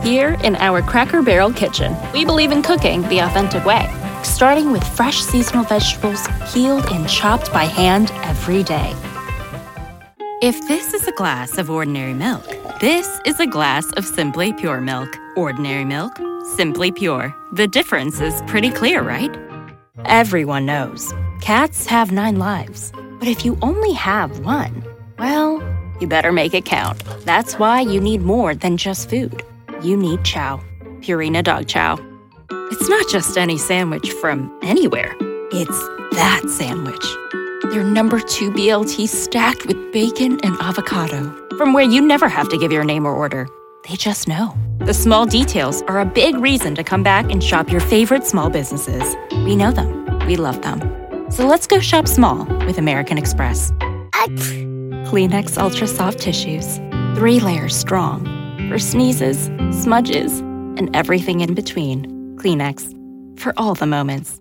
Here in our Cracker Barrel kitchen, we believe in cooking the authentic way, starting with fresh seasonal vegetables peeled and chopped by hand every day. If this is a glass of ordinary milk, this is a glass of Simply Pure milk. Ordinary milk, Simply Pure. The difference is pretty clear, right? Everyone knows cats have 9 lives, but if you only have one, well, you better make it count. That's why you need more than just food. You need Chow, Purina Dog Chow. It's not just any sandwich from anywhere. It's that sandwich. Their number 2 BLT stacked with bacon and avocado. From where you never have to give your name or order. They just know. The small details are a big reason to come back and shop your favorite small businesses. We know them. We love them. So let's go shop small with American Express. Kleenex Ultra Soft Tissues. 3 layers strong. For sneezes, smudges, and everything in between. Kleenex. For all the moments.